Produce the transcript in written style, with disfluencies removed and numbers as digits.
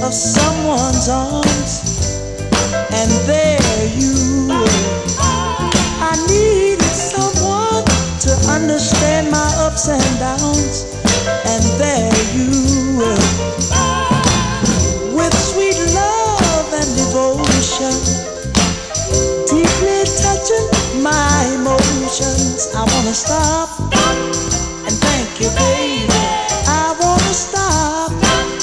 of someone's arms, and there you were. I needed someone to understand my ups and downs, and there you were. With sweet love and devotion, deeply touching my emotions, I wanna start